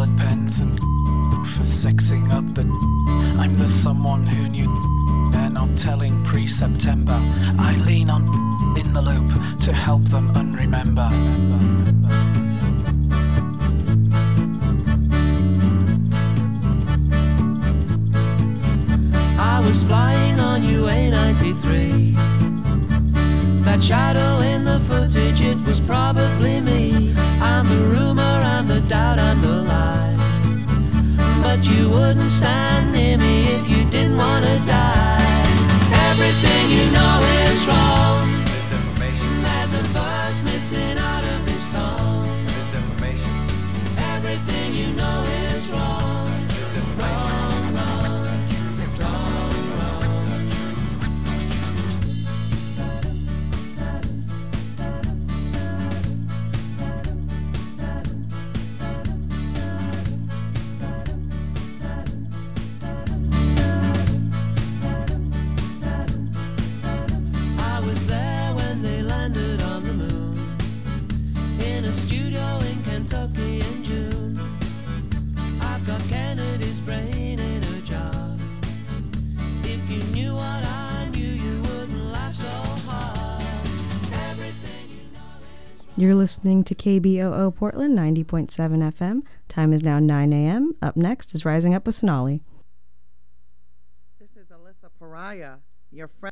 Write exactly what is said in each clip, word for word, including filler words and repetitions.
colored pens and for sexing up the. I'm the someone who knew they're not telling pre-September. I lean on in the loop to help them unremember. I was flying on U A ninety-three. That shadow in the footage, it was probably me. I'm the rumor, I'm the doubt, I'm the lie. But you wouldn't stand near me if you didn't want to die. Everything you know is wrong. There's a verse missing out of this song. Everything you know is wrong. Wrong, wrong, wrong, wrong. I was there when they landed on the moon, in a studio in Kentucky in June. I've got Kennedy's brain in a jar. If you knew what I knew, you wouldn't laugh so hard. Everything you know is wrong. You're listening to K B O O Portland ninety point seven F M. Time is now nine a.m. Up next is Rising Up with Sonali. This is Alyssa Pariah, your friend.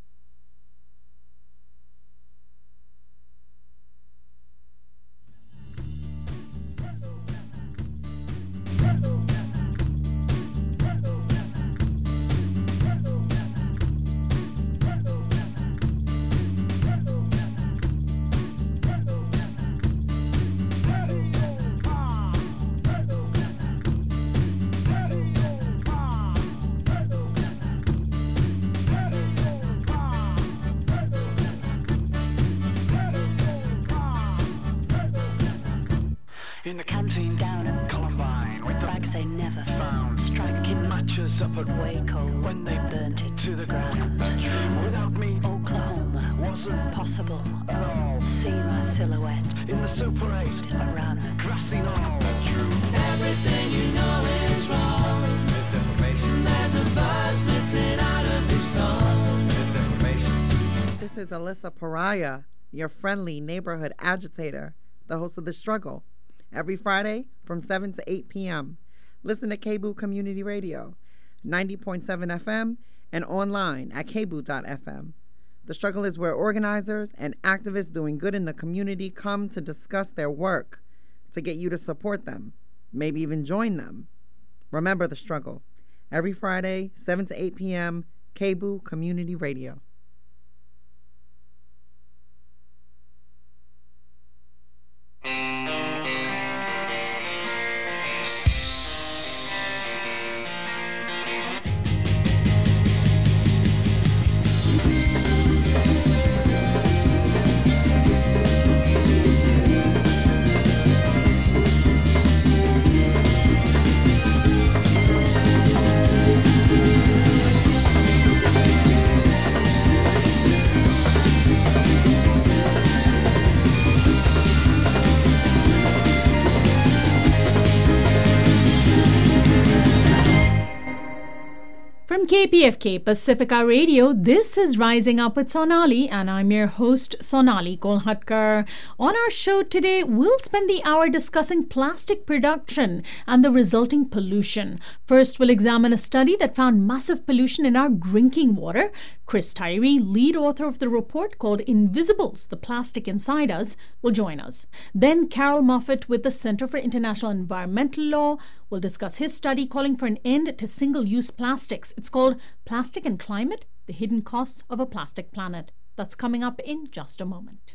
In the canteen down at Columbine, with the Flags they never found, striking matches up at Waco when they burnt it to the ground. Without me, Oklahoma wasn't possible. at all. See my silhouette In the Super eight, around me. grassy knoll. Everything you know is wrong. There's a verse missing out of this song. This is Alyssa Pariah, your friendly neighborhood agitator, the host of The Struggle. Every Friday from seven to eight p.m. Listen to K B O O Community Radio, ninety point seven F M, and online at k b o o dot f m. The Struggle is where organizers and activists doing good in the community come to discuss their work, to get you to support them, maybe even join them. Remember The Struggle. Every Friday, seven to eight p.m., K B O O Community Radio. From K P F K Pacifica Radio, this is Rising Up with Sonali, and I'm your host, Sonali Kolhatkar. On our show today, we'll spend the hour discussing plastic production and the resulting pollution. First, we'll examine a study that found massive pollution in our drinking water. Chris Tyree, lead author of the report called Invisibles, the Plastic Inside Us, will join us. Then Carol Moffat with the Center for International Environmental Law will discuss his study calling for an end to single-use plastics. It's called Plastic and Climate, the Hidden Costs of a Plastic Planet. That's coming up in just a moment.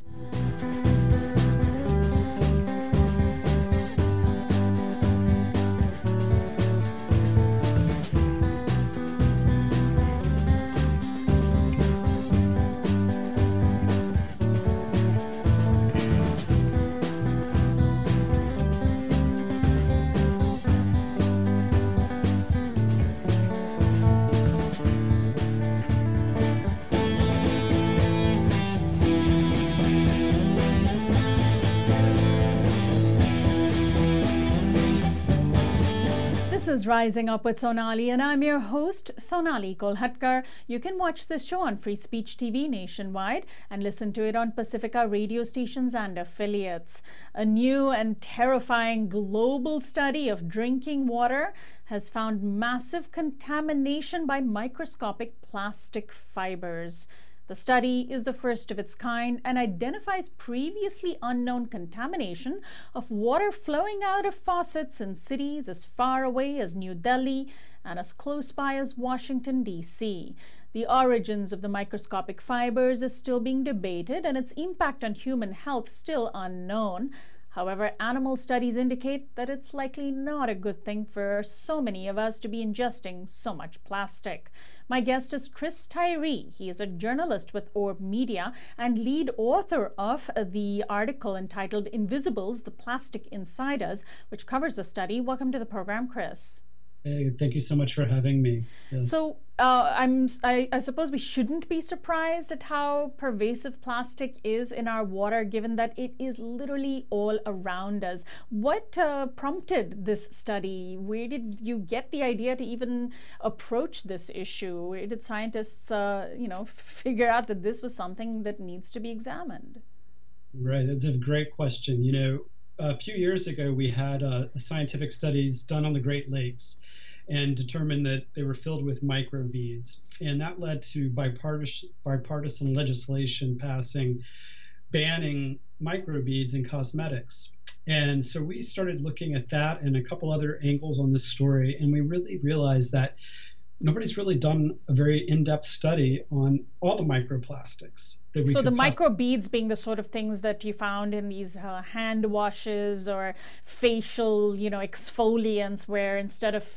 is Rising Up with Sonali, and I'm your host, Sonali Kolhatkar. You can watch this show on Free Speech T V nationwide and listen to it on Pacifica radio stations and affiliates. A new and terrifying global study of drinking water has found massive contamination by microscopic plastic fibers. The study is the first of its kind and identifies previously unknown contamination of water flowing out of faucets in cities as far away as New Delhi and as close by as Washington, D C. The origins of the microscopic fibers is still being debated and its impact on human health still unknown. However, animal studies indicate that it's likely not a good thing for so many of us to be ingesting so much plastic. My guest is Chris Tyree. He is a journalist with Orb Media and lead author of the article entitled Invisibles, the Plastic Inside Us, which covers the study. Welcome to the program, Chris. Hey, thank you so much for having me. Yes. So uh, I'm, I, I suppose we shouldn't be surprised at how pervasive plastic is in our water, given that it is literally all around us. What uh, prompted this study? Where did you get the idea to even approach this issue? Where did scientists, uh, you know, figure out that this was something that needs to be examined? Right, that's a great question. You know, a few years ago, we had uh, scientific studies done on the Great Lakes and determined that they were filled with microbeads. And that led to bipartisan, bipartisan legislation passing, banning microbeads in cosmetics. And so we started looking at that and a couple other angles on this story, and we really realized that nobody's really done a very in-depth study on all the microplastics that we So the poss- microbeads being the sort of things that you found in these uh, hand washes or facial, you know, exfoliants, where instead of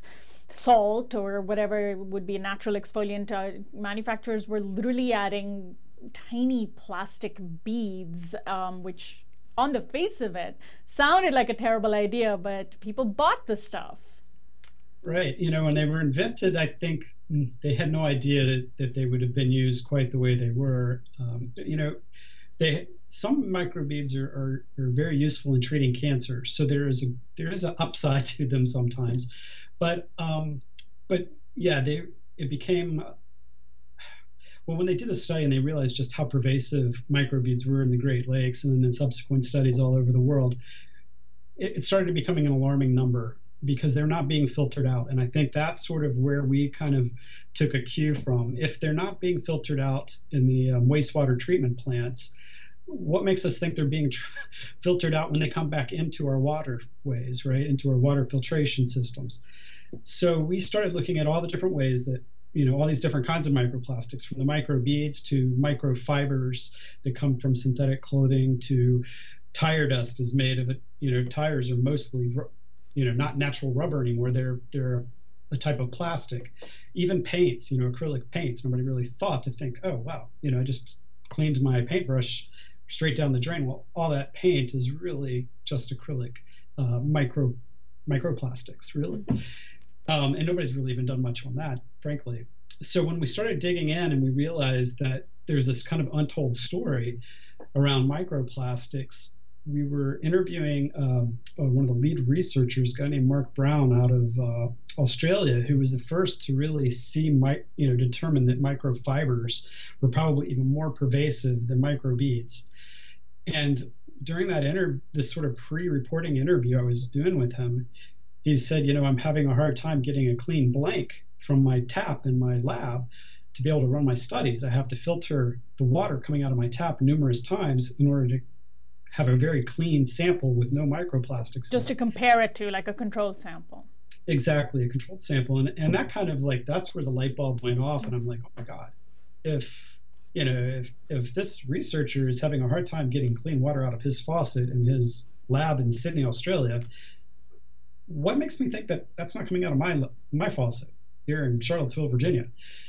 salt or whatever would be a natural exfoliant, uh, manufacturers were literally adding tiny plastic beads, um, which on the face of it sounded like a terrible idea, but people bought the stuff. Right. You know, when they were invented, I think they had no idea that, that they would have been used quite the way they were. Um, you know, they some microbeads are, are, are very useful in treating cancer. So there is a there is an upside to them sometimes. But um, but yeah, they it became uh, well, when they did the study and they realized just how pervasive microbeads were in the Great Lakes and then in subsequent studies all over the world, it, it started becoming an alarming number, because they're not being filtered out. And I think that's sort of where we kind of took a cue from. If they're not being filtered out in the um, wastewater treatment plants, what makes us think they're being tr- filtered out when they come back into our waterways, right, into our water filtration systems? So we started looking at all the different ways that, you know, all these different kinds of microplastics, from the microbeads to microfibers that come from synthetic clothing to tire dust is made of it. You know, tires are mostly you know, not natural rubber anymore. They're they're a type of plastic. Even paints, you know, acrylic paints. Nobody really thought to think, oh wow, you know, I just cleaned my paintbrush straight down the drain. Well, all that paint is really just acrylic, uh, micro microplastics, really. Um, and nobody's really even done much on that, frankly. So when we started digging in and we realized that there's this kind of untold story around microplastics, we were interviewing um, uh, one of the lead researchers, a guy named Mark Brown out of uh, Australia, who was the first to really see, mi- you know, determine that microfibers were probably even more pervasive than microbeads. And during that inter- this sort of pre-reporting interview I was doing with him, he said, you know, I'm having a hard time getting a clean blank from my tap in my lab to be able to run my studies. I have to filter the water coming out of my tap numerous times in order to have a very clean sample with no microplastics. Just to compare it to like a controlled sample. Exactly, a controlled sample. And and that kind of like, that's where the light bulb went off. And I'm like, oh my God, if, you know, if, if this researcher is having a hard time getting clean water out of his faucet in his lab in Sydney, Australia, what makes me think that that's not coming out of my my faucet here in Charlottesville, Virginia?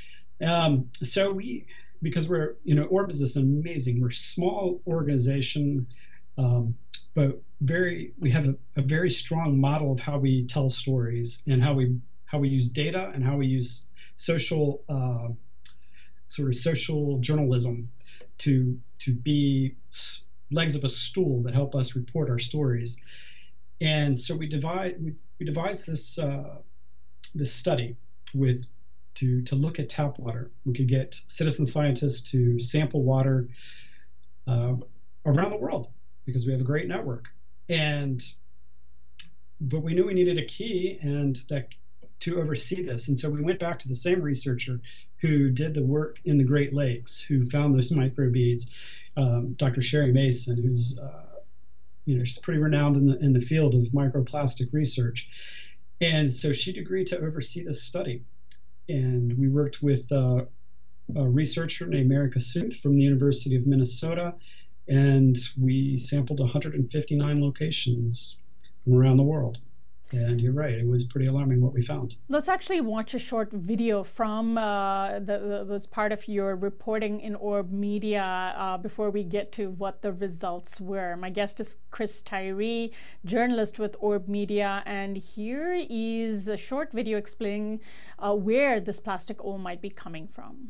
Um, so we, because we're, you know, Orb is this amazing, we're a small organization, um, but very, we have a, a very strong model of how we tell stories and how we how we use data and how we use social uh, sort of social journalism to to be legs of a stool that help us report our stories. And so we divide we, we devised this uh, this study with to to look at tap water. We could get citizen scientists to sample water uh, around the world because we have a great network. And but we knew we needed a key and that to oversee this. And so we went back to the same researcher who did the work in the Great Lakes, who found those microbeads, um, Doctor Sherry Mason, who's uh, you know she's pretty renowned in the in the field of microplastic research. And so she'd agreed to oversee this study. And we worked with uh, a researcher named Mary Cassuth from the University of Minnesota, and we sampled one hundred fifty-nine locations from around the world. And you're right, it was pretty alarming what we found. Let's actually watch a short video from uh, the, the was part of your reporting in Orb Media uh, before we get to what the results were. My guest is Chris Tyree, journalist with Orb Media, and here is a short video explaining uh, where this plastic ore might be coming from.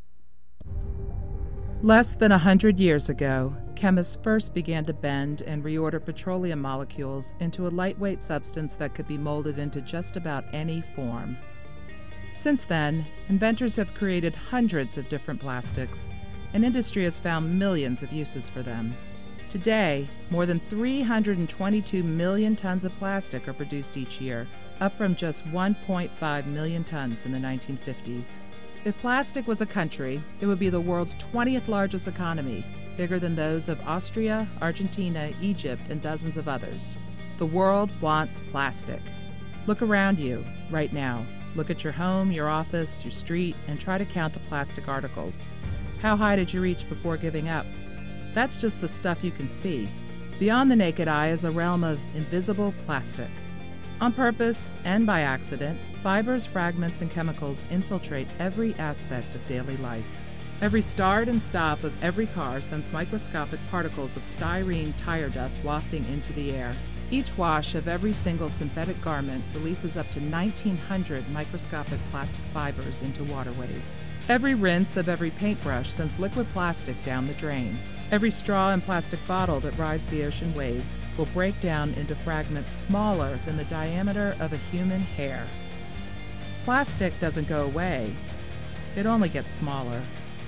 Less than a hundred years ago, chemists first began to bend and reorder petroleum molecules into a lightweight substance that could be molded into just about any form. Since then, inventors have created hundreds of different plastics, and industry has found millions of uses for them. Today, more than three hundred twenty-two million tons of plastic are produced each year, up from just one point five million tons in the nineteen fifties. If plastic was a country, it would be the world's twentieth largest economy, bigger than those of Austria, Argentina, Egypt, and dozens of others. The world wants plastic. Look around you right now. Look at your home, your office, your street, and try to count the plastic articles. How high did you reach before giving up? That's just the stuff you can see. Beyond the naked eye is a realm of invisible plastic. On purpose and by accident, fibers, fragments, and chemicals infiltrate every aspect of daily life. Every start and stop of every car sends microscopic particles of styrene tire dust wafting into the air. Each wash of every single synthetic garment releases up to nineteen hundred microscopic plastic fibers into waterways. Every rinse of every paintbrush sends liquid plastic down the drain. Every straw and plastic bottle that rides the ocean waves will break down into fragments smaller than the diameter of a human hair. Plastic doesn't go away, it only gets smaller.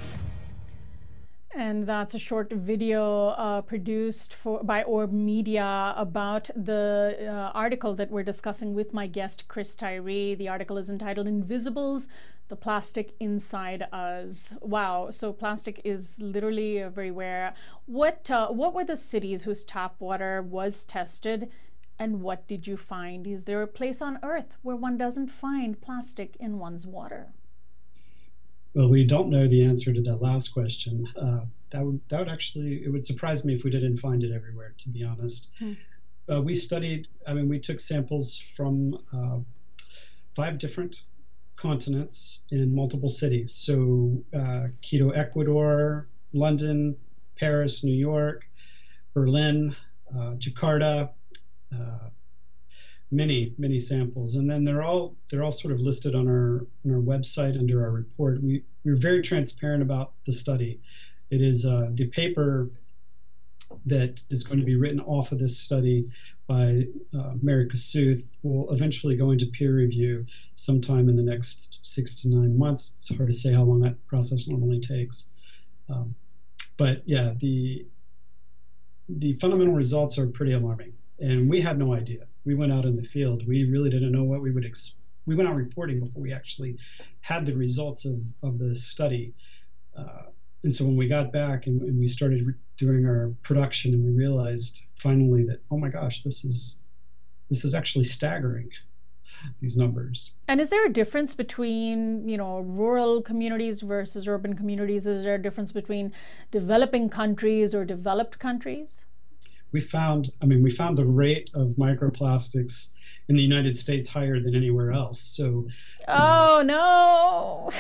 And that's a short video uh, produced for, by Orb Media about the uh, article that we're discussing with my guest, Chris Tyree. The article is entitled Invisibles, the Plastic Inside Us. Wow, so plastic is literally everywhere. What, uh, what were the cities whose tap water was tested, and what did you find? Is there a place on Earth where one doesn't find plastic in one's water? Well, we don't know the answer to that last question. Uh, that would that would actually, it would surprise me if we didn't find it everywhere, to be honest. Hmm. Uh, we studied, I mean, we took samples from uh, five different continents in multiple cities. So uh, Quito, Ecuador, London, Paris, New York, Berlin, uh, Jakarta, uh, many, many samples. And then they're all they're all sort of listed on our on our website under our report. We we're very transparent about the study. It is uh, the paper that is going to be written off of this study by uh, Mary Cassuth will eventually go into peer review sometime in the next six to nine months. It's hard to say how long that process normally takes. Um, but yeah, the the fundamental results are pretty alarming, and we had no idea. We went out in the field. We really didn't know what we would ex- we went out reporting before we actually had the results of, of the study. Uh, and so when we got back and, and we started re- doing our production, and we realized finally that, oh my gosh, this is this is actually staggering, these numbers. And is there a difference between, you know, rural communities versus urban communities? Is there a difference between developing countries or developed countries? We found, I mean, we found the rate of microplastics in the United States higher than anywhere else. So, oh no!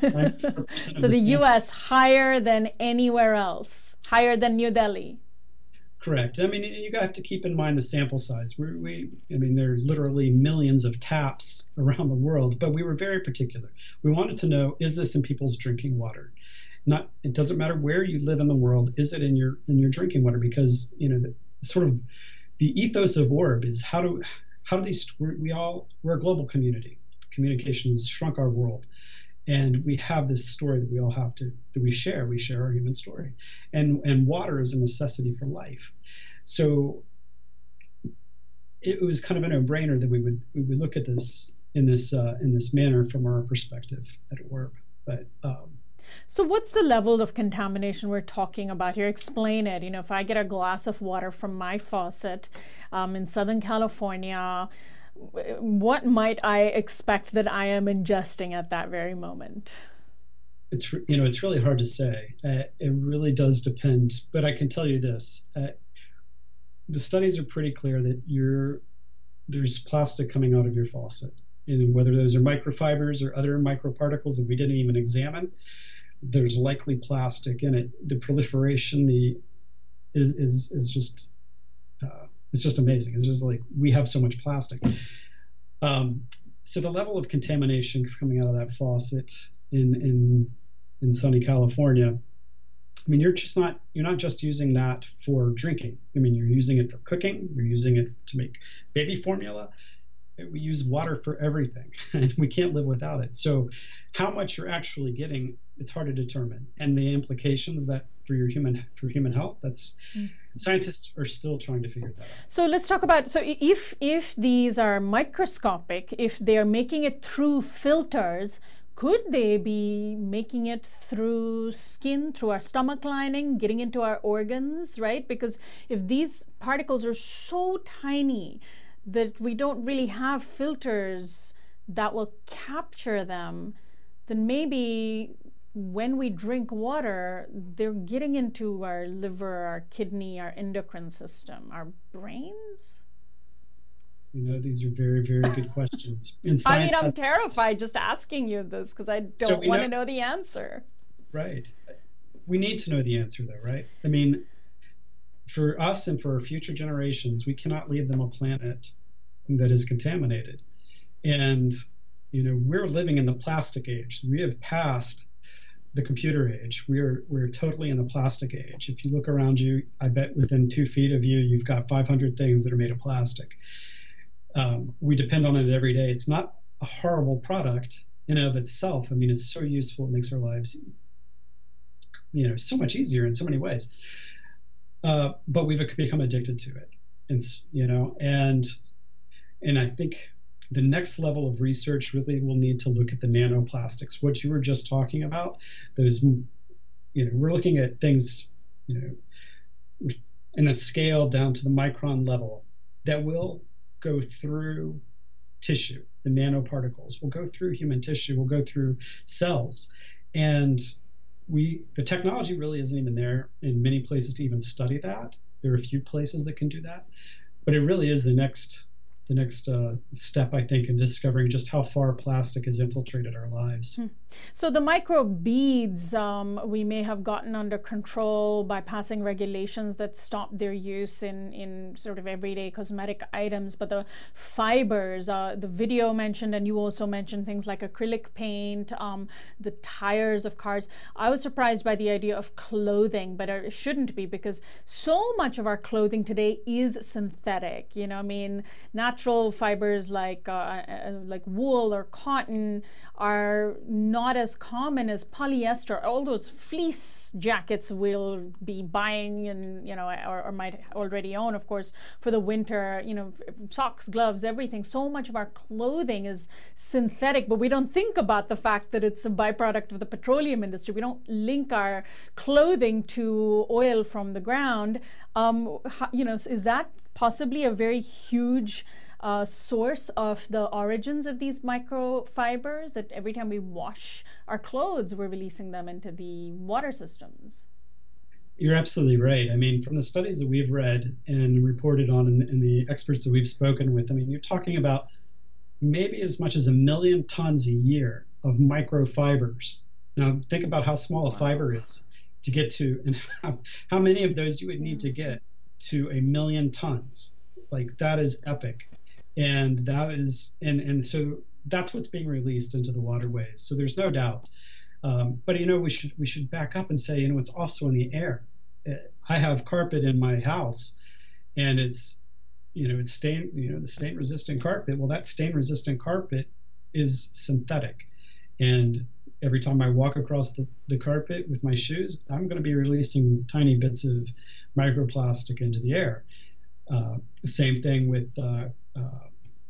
So the U S higher than anywhere else, higher than New Delhi. Correct. I mean, you have to keep in mind the sample size. We, we, I mean, there are literally millions of taps around the world, but we were very particular. We wanted to know, is this in people's drinking water? Not, it doesn't matter where you live in the world. Is it in your in your drinking water? Because, you know, the, sort of the ethos of Orb is how do how do these we're, we all we're a global community. communication has shrunk our world. And we have this story that we all have to, that we share. We share our human story. And, and water is a necessity for life. So it was kind of a no-brainer that we would we would look at this in this uh, in this manner from our perspective at Orb. But um, so what's the level of contamination we're talking about here? Explain it. You know, if I get a glass of water from my faucet um, in Southern California, what might I expect that I am ingesting at that very moment? It's you know it's really hard to say. Uh, it really does depend. But I can tell you this: uh, the studies are pretty clear that you're there's plastic coming out of your faucet, and whether those are microfibers or other microparticles that we didn't even examine, there's likely plastic in it. The proliferation, the is is is just. Uh, It's just amazing. It's just like we have so much plastic. Um, so the level of contamination coming out of that faucet in in in sunny California, I mean, you're just not you're not just using that for drinking. I mean, you're using it for cooking. You're using it to make baby formula. We use water for everything, and we can't live without it. So how much you're actually getting, it's hard to determine. And the implications that for your human for human health, that's mm. scientists are still trying to figure that out. So let's talk about, so if if these are microscopic, if they're making it through filters, could they be making it through skin, through our stomach lining, getting into our organs, right? Because if these particles are so tiny that we don't really have filters that will capture them, then maybe when we drink water, they're getting into our liver, our kidney, our endocrine system, our brains. You know, these are very, very good questions. And I mean, I'm has... terrified just asking you this because I don't so want know... to know the answer. Right. We need to know the answer, though, right? I mean, for us and for our future generations, we cannot leave them a planet that is contaminated. And, you know, we're living in the plastic age. We have passed the computer age. We're we're totally in the plastic age. If you look around you, I bet within two feet of you, you've got five hundred things that are made of plastic. Um, we depend on it every day. It's not a horrible product in and of itself. I mean, it's so useful. It makes our lives, you know, so much easier in so many ways. Uh, but we've become addicted to it, and you know, and and I think the next level of research really will need to look at the nanoplastics, what you were just talking about. Those, you know, we're looking at things, you know, in a scale down to the micron level that will go through tissue. The nanoparticles will go through human tissue, will go through cells, and we the technology really isn't even there in many places to even study that. There are a few places that can do that, but it really is the next the next uh, step, I think, in discovering just how far plastic has infiltrated our lives. Hmm. So the microbeads, um, we may have gotten under control by passing regulations that stop their use in, in sort of everyday cosmetic items, but the fibers, uh, the video mentioned, and you also mentioned things like acrylic paint, um, the tires of cars. I was surprised by the idea of clothing, but it shouldn't be, because so much of our clothing today is synthetic. You know, I mean, natural fibers like uh, uh, like wool or cotton are not as common as polyester. All those fleece jackets we'll be buying and, you know, or, or might already own, of course, for the winter, you know, socks, gloves, everything. So much of our clothing is synthetic, but we don't think about the fact that it's a byproduct of the petroleum industry. We don't link our clothing to oil from the ground. Um, how, you know, is that possibly a very huge Uh, source of the origins of these microfibers, that every time we wash our clothes, we're releasing them into the water systems? You're absolutely right. I mean, from the studies that we've read and reported on, and, and the experts that we've spoken with, I mean, you're talking about maybe as much as a million tons a year of microfibers. Now, think about how small a fiber is to get to, and how, how many of those you would need to get to a million tons. Like, that is epic. And that is, and, and so that's what's being released into the waterways. So there's no doubt. Um, but, you know, we should we should back up and say, you know, it's also in the air. I have carpet in my house, and it's, you know, it's stain, you know, the stain resistant carpet. Well, that stain resistant carpet is synthetic. And every time I walk across the, the carpet with my shoes, I'm going to be releasing tiny bits of microplastic into the air. Uh, same thing with uh, uh,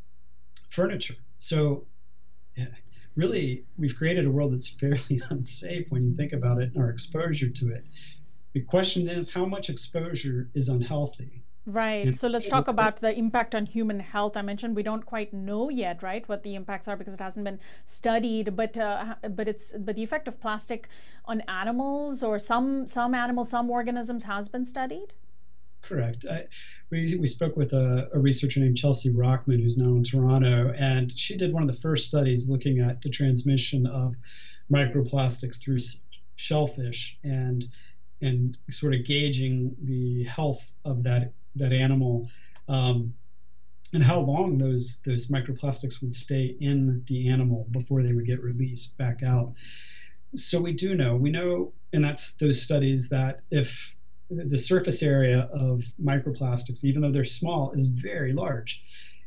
furniture. So yeah, really, we've created a world that's fairly unsafe when you think about it and our exposure to it. The question is, how much exposure is unhealthy? Right. And so let's so- talk about the impact on human health. I mentioned we don't quite know yet, right, what the impacts are because it hasn't been studied. But uh, but it's but the effect of plastic on animals or some some animals, some organisms has been studied. Correct. I, we, we spoke with a, a researcher named Chelsea Rockman, who's now in Toronto, and she did one of the first studies looking at the transmission of microplastics through s- shellfish and and sort of gauging the health of that that animal um, and how long those those microplastics would stay in the animal before they would get released back out. So we do know, we know, and that's those studies that if the surface area of microplastics, even though they're small, is very large.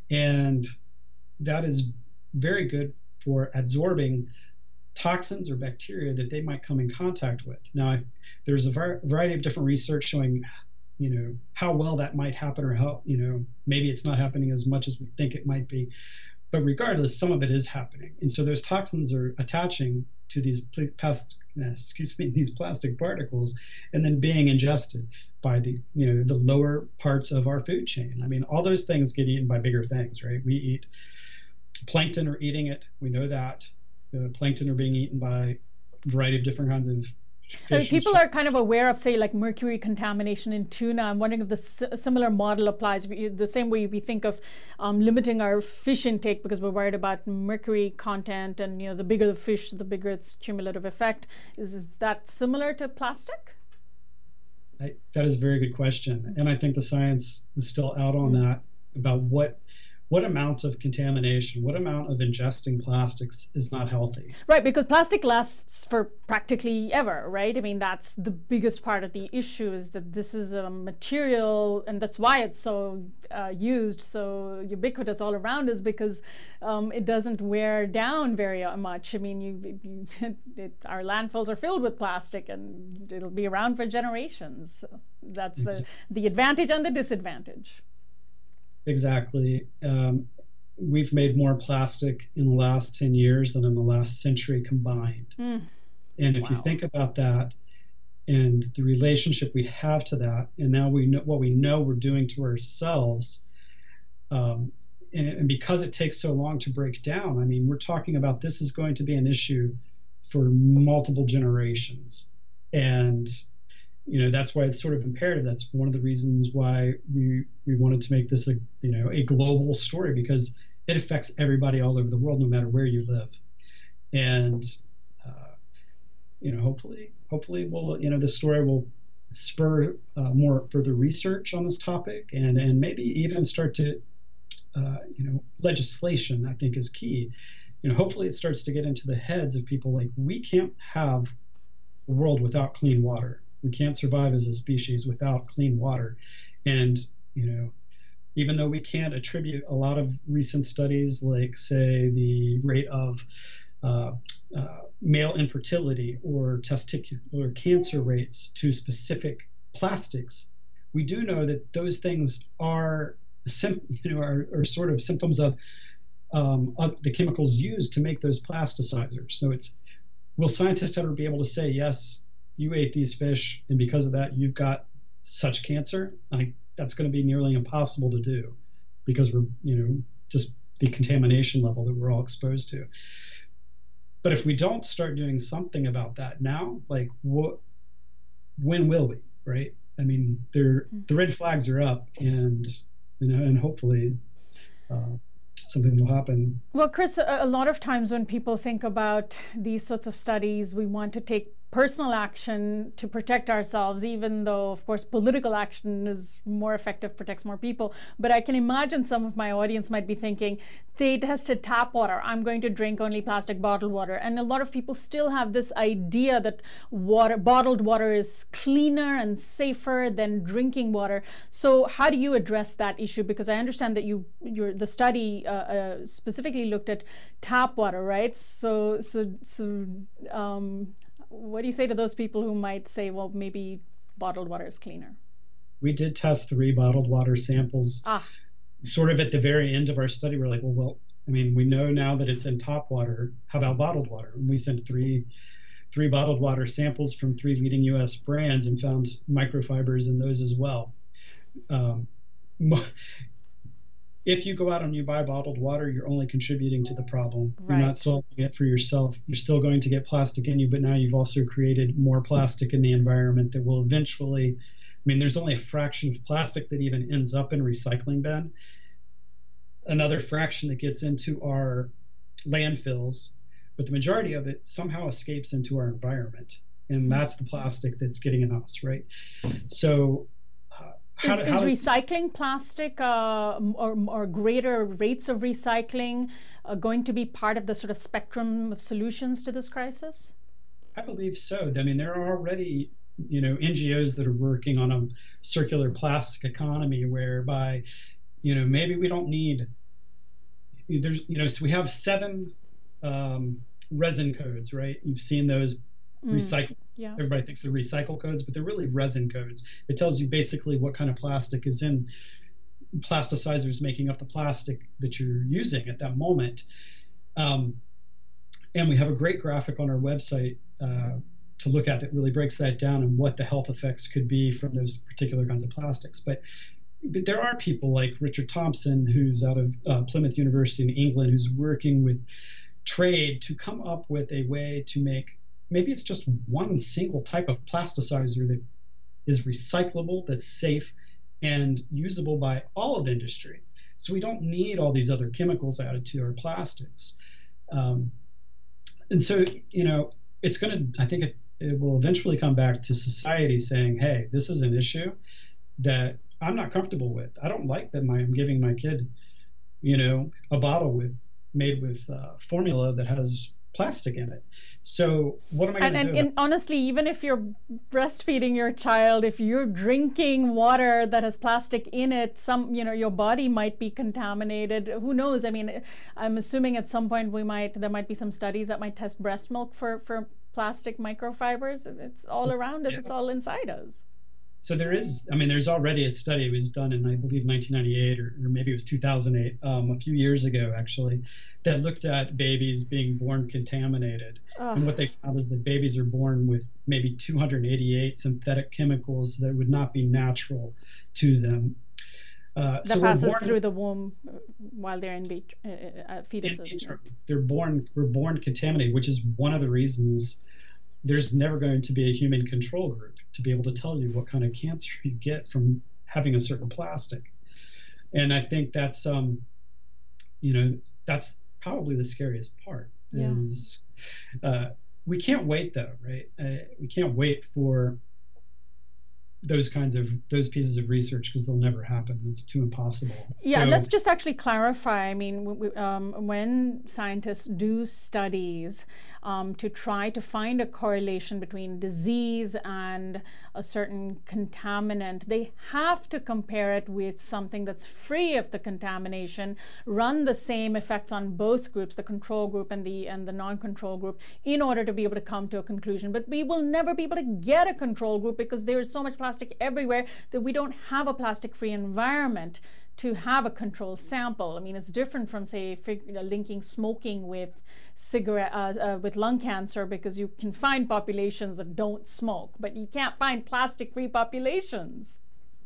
And that is very good for absorbing toxins or bacteria that they might come in contact with. Now, I, there's a var- variety of different research showing, you know, how well that might happen or how, you know, maybe it's not happening as much as we think it might be. But regardless, some of it is happening. And so those toxins are attaching to these pl- past, excuse me, these plastic particles and then being ingested by the, you know, the lower parts of our food chain. I mean, all those things get eaten by bigger things, right? We eat plankton are eating it. We know that. The plankton are being eaten by a variety of different kinds of So fish. people are kind of aware of, say, like mercury contamination in tuna. I'm wondering if the s- similar model applies. We, the same way we think of um, limiting our fish intake because we're worried about mercury content, and you know, the bigger the fish, the bigger its cumulative effect. Is, is that similar to plastic? I, that is a very good question, and I think the science is still out on Mm. that about what what amount of contamination, what amount of ingesting plastics is not healthy. Right, because plastic lasts for practically ever, right? I mean, that's the biggest part of the issue is that this is a material, and that's why it's so uh, used, so ubiquitous all around us, because um, it doesn't wear down very uh, much. I mean, you, you it, our landfills are filled with plastic, and it'll be around for generations. So that's uh, the advantage and the disadvantage. Exactly. Um, we've made more plastic in the last ten years than in the last century combined. Mm. And if Wow. you think about that and the relationship we have to that, and now we know what we know we're doing to ourselves, um, and, and because it takes so long to break down, I mean, we're talking about this is going to be an issue for multiple generations. And you know, that's why it's sort of imperative. That's one of the reasons why we we wanted to make this a, you know, a global story, because it affects everybody all over the world, no matter where you live. And uh, you know, hopefully, hopefully, we'll, you know, this story will spur uh, more further research on this topic, and and maybe even start to, uh, you know, legislation. I think is key. You know, hopefully, it starts to get into the heads of people. Like, we can't have a world without clean water. We can't survive as a species without clean water. And, you know, even though we can't attribute a lot of recent studies, like, say, the rate of uh, uh, male infertility or testicular cancer rates to specific plastics, we do know that those things are, you know, are, are sort of symptoms of, um, of the chemicals used to make those plasticizers. So it's, will scientists ever be able to say, yes, you ate these fish, and because of that, you've got such cancer? Like, that's going to be nearly impossible to do, because we're, you know, just the contamination level that we're all exposed to. But if we don't start doing something about that now, like, what, when will we, right? I mean, there, the red flags are up, and, you know, and hopefully uh, something will happen. Well, Chris, a, a lot of times when people think about these sorts of studies, we want to take personal action to protect ourselves, even though, of course, political action is more effective, protects more people. But I can imagine some of my audience might be thinking, they tested tap water, I'm going to drink only plastic bottled water. And a lot of people still have this idea that water, bottled water is cleaner and safer than drinking water. So how do you address that issue? Because I understand that you, your the study uh, uh, specifically looked at tap water, right? So, so, so um, what do you say to those people who might say, well, maybe bottled water is cleaner? We did test three bottled water samples. Ah. Sort of at the very end of our study, we're like, well, well, I mean, we know now that it's in top water. How about bottled water? And we sent three, three bottled water samples from three leading U S brands and found microfibers in those as well. Um, if you go out and you buy bottled water, you're only contributing to the problem. Right. You're not solving it for yourself. You're still going to get plastic in you, but now you've also created more plastic in the environment that will eventually, I mean, there's only a fraction of plastic that even ends up in a recycling bin. Another fraction that gets into our landfills, but the majority of it somehow escapes into our environment. And that's the plastic that's getting in us, right? So uh, how, is, how is does, recycling plastic uh, or, or greater rates of recycling uh, going to be part of the sort of spectrum of solutions to this crisis? I believe so. I mean, there are already, you know, N G Os that are working on a circular plastic economy whereby, you know, maybe we don't need, there's, you know, so we have seven um, resin codes, right? You've seen those mm, recycle. Yeah. Everybody thinks they're recycle codes, but they're really resin codes. It tells you basically what kind of plastic is in plasticizers making up the plastic that you're using at that moment. Um, and we have a great graphic on our website uh, to look at that really breaks that down and what the health effects could be from those particular kinds of plastics. But, but there are people like Richard Thompson, who's out of uh, Plymouth University in England, who's working with trade to come up with a way to make, maybe it's just one single type of plasticizer that is recyclable, that's safe, and usable by all of industry. So we don't need all these other chemicals added to our plastics. Um, and so, you know, it's going to, I think it, it will eventually come back to society saying, hey, this is an issue that I'm not comfortable with. I don't like that my, I'm giving my kid, you know, a bottle with made with uh, formula that has plastic in it. So what am I going to and, do? And, and honestly, even if you're breastfeeding your child, if you're drinking water that has plastic in it, some, you know, your body might be contaminated. Who knows? I mean, I'm assuming at some point we might, there might be some studies that might test breast milk for, for plastic microfibers. It's all around us. Yeah. It's all inside us. So there is, I mean, there's already a study. It was done in, I believe, nineteen ninety-eight, or, or maybe it was two thousand eight, um, a few years ago, actually, that looked at babies being born contaminated. Oh. And what they found is that babies are born with maybe two hundred eighty-eight synthetic chemicals that would not be natural to them. Uh, that so passes born, through the womb while they're in vit- uh, uh, fetuses. In, in, they're born, we're born contaminated, which is one of the reasons there's never going to be a human control group to be able to tell you what kind of cancer you get from having a certain plastic. And I think that's, um, you know, that's probably the scariest part. Yeah. Is uh, we can't wait though, right? Uh, we can't wait for those kinds of those pieces of research because they'll never happen. It's too impossible. Yeah, so, let's just actually clarify. I mean, we, um, when scientists do studies um, to try to find a correlation between disease and a certain contaminant, they have to compare it with something that's free of the contamination, run the same effects on both groups, the control group and the and the non-control group, in order to be able to come to a conclusion. But we will never be able to get a control group because there is so much plastic everywhere that we don't have a plastic-free environment to have a control sample. I mean, it's different from, say, fig- linking smoking with cigarette uh, uh, with lung cancer, because you can find populations that don't smoke, but you can't find plastic-free populations.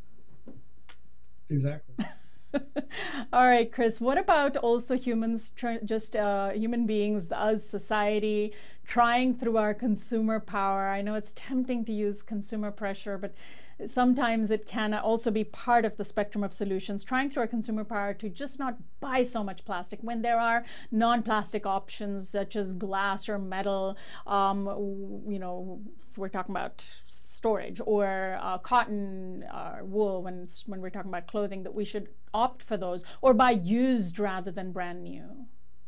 Exactly. All right, Chris, what about also humans, tr- just uh, human beings, us, society, trying through our consumer power? I know it's tempting to use consumer pressure, but sometimes it can also be part of the spectrum of solutions, trying through our consumer power to just not buy so much plastic when there are non-plastic options such as glass or metal. Um, you know, we're talking about storage, or uh, cotton, uh, wool when it's, when we're talking about clothing, that we should opt for those or buy used rather than brand new.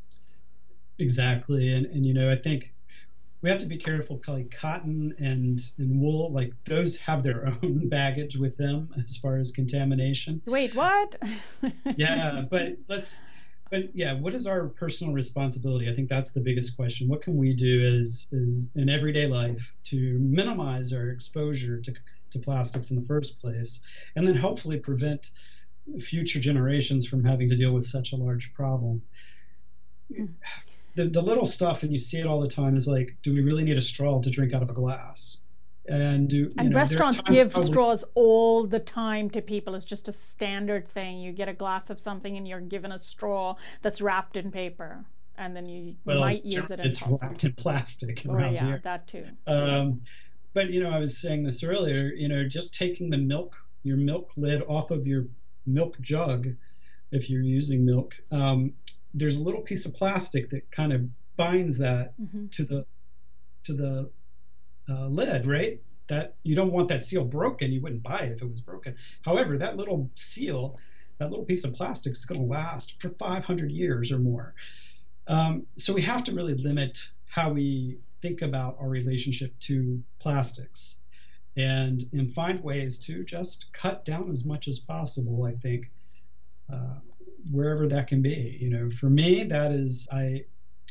Exactly, and and you know, I think we have to be careful. Like cotton and and wool, like those have their own baggage with them as far as contamination. Wait, what? Yeah, but let's. But yeah, what is our personal responsibility? I think that's the biggest question. What can we do as, as in everyday life to minimize our exposure to, to plastics in the first place, and then hopefully prevent future generations from having to deal with such a large problem? Mm. The, the little stuff, and you see it all the time, is like, do we really need a straw to drink out of a glass? And do and you know, restaurants give probably, straws all the time to people. It's just a standard thing. You get a glass of something and you're given a straw that's wrapped in paper, and then you well, might use it. It's in wrapped in plastic or, around yeah, here. that too. Um, but you know, I was saying this earlier. You know, just taking the milk, your milk lid off of your milk jug, if you're using milk, um, there's a little piece of plastic that kind of binds that mm-hmm. to the to the Uh, lid, right? That you don't want that seal broken. You wouldn't buy it if it was broken. However, that little seal, that little piece of plastic is going to last for five hundred years or more. Um, so we have to really limit how we think about our relationship to plastics, and and find ways to just cut down as much as possible. I think uh, wherever that can be. You know, for me, that is I